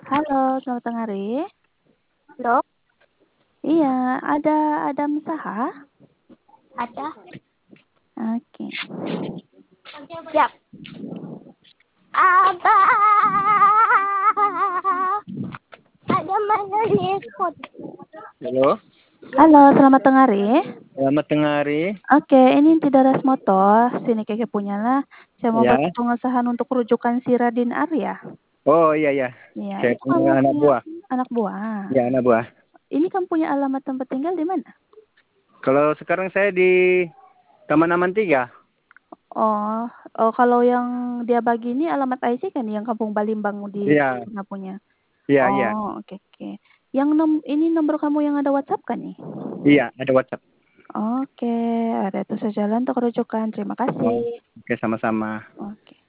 Halo, selamat tengah hari. Halo, Iya, ada Adam Saha? ada. Oke. Siap. Abah, ada mana ikut? Halo, Halo, selamat tengah hari. selamat tengah hari. Oke, ini tidak ras motor. Sini Keke punya lah. Saya mau Ya. bantu pengesahan untuk rujukan si Radin Arya. Oh iya ya. Iya, Saya itu kamu punya anak punya buah. anak buah. Ya, anak buah. Ini kamu punya alamat tempat tinggal di mana? Kalau sekarang saya di Taman Aman 3. Oh, kalau yang dia bagi ini alamat IC kan yang Kampung Balimbang di Iya, Cina punya. iya, iya. Oh, oke. Yang ini nomor kamu yang ada WhatsApp kan nih? Iya, ada WhatsApp. Oke, ada itu saja untuk rujukan. Terima Oh, kasih. oke, sama-sama. Oke.